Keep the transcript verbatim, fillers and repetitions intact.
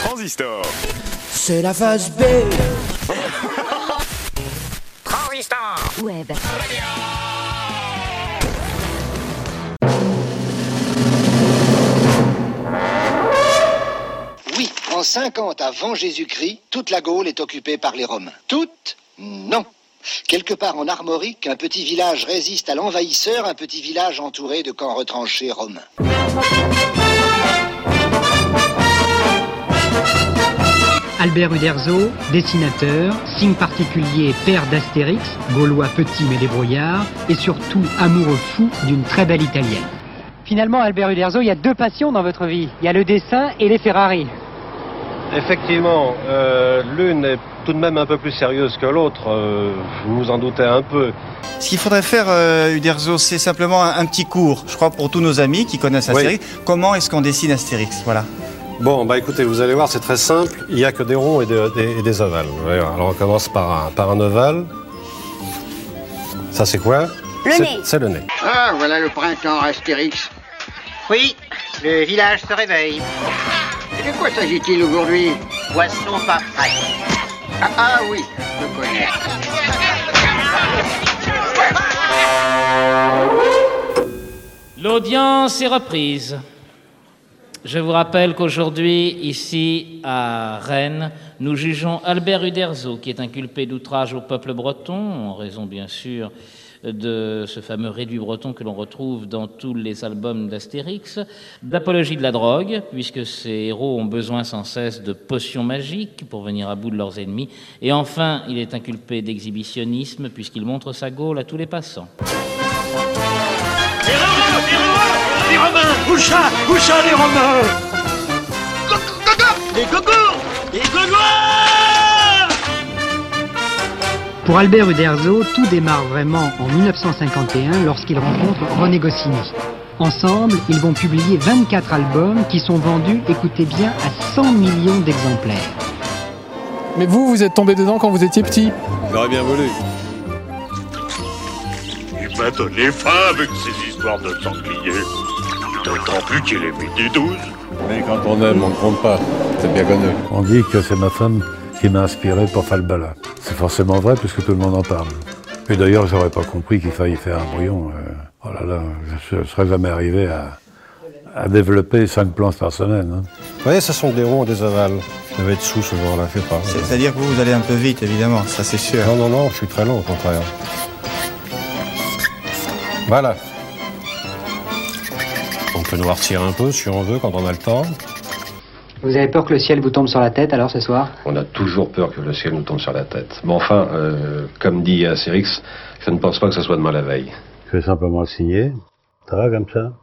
Transistor. C'est la phase B. Transistor. Web. Oui, en cinquante avant Jésus-Christ, toute la Gaule est occupée par les Romains. Toute? Non. Quelque part en Armorique, un petit village résiste à l'envahisseur, un petit village entouré de camps retranchés romains. Albert Uderzo, dessinateur, signe particulier père d'Astérix, gaulois petit mais débrouillard, et surtout amoureux fou d'une très belle italienne. Finalement, Albert Uderzo, il y a deux passions dans votre vie. Il y a le dessin et les Ferrari. Effectivement, euh, l'une est tout de même un peu plus sérieuse que l'autre, euh, vous vous en doutez un peu. Ce qu'il faudrait faire, euh, Uderzo, c'est simplement un, un petit cours, je crois, pour tous nos amis qui connaissent Astérix. Oui. Comment est-ce qu'on dessine Astérix? Voilà. Bon, bah écoutez, vous allez voir, c'est très simple. Il n'y a que des ronds et, de, des, et des ovales. Alors on commence par un, par un ovale. Ça c'est quoi? Le nez. C'est le nez. Ah, voilà le printemps, Astérix. Oui, le village se réveille. Et de quoi s'agit-il aujourd'hui? Poisson pas frais. Ah, ah oui, je connais. L'audience est reprise. Je vous rappelle qu'aujourd'hui, ici, à Rennes, nous jugeons Albert Uderzo, qui est inculpé d'outrage au peuple breton, en raison, bien sûr, de ce fameux réduit breton que l'on retrouve dans tous les albums d'Astérix, d'apologie de la drogue, puisque ces héros ont besoin sans cesse de potions magiques pour venir à bout de leurs ennemis, et enfin, il est inculpé d'exhibitionnisme, puisqu'il montre sa Gaule à tous les passants. Les Romains, les Romains, les Romains, où ça, où ça les Romains? Les gogos, les gaulois. Pour Albert Uderzo, tout démarre vraiment en mille neuf cent cinquante et un lorsqu'il rencontre René Goscinny. Ensemble, ils vont publier vingt-quatre albums qui sont vendus, écoutez bien, à cent millions d'exemplaires. Mais vous, vous êtes tombé dedans quand vous étiez petit? J'aurais bien voulu. Il m'a donné faim avec ces histoires de sangliers. D'autant plus qu'il est midi douze. Mais quand on aime, on ne compte pas. C'est bien connu. On dit que c'est ma femme qui m'a inspiré pour Falbala. C'est forcément vrai puisque tout le monde en parle. Et d'ailleurs, j'aurais pas compris qu'il fallait faire un brouillon. Euh, oh là là, je ne serais jamais arrivé à, à développer cinq planches par semaine. Hein. Vous voyez, ce sont des ronds et des ovales. Je devais être sous ce jour-là, je sais pas. C'est-à-dire que vous, vous allez un peu vite, évidemment, ça c'est sûr. Non, non, non, je suis très lent au contraire. Voilà. On peut noircir un peu si on veut, quand on a le temps. Vous avez peur que le ciel vous tombe sur la tête alors ce soir? On a toujours peur que le ciel nous tombe sur la tête. Mais enfin, euh, comme dit Astérix, je ne pense pas que ce soit demain la veille. Je vais simplement le signer. Ça va comme ça?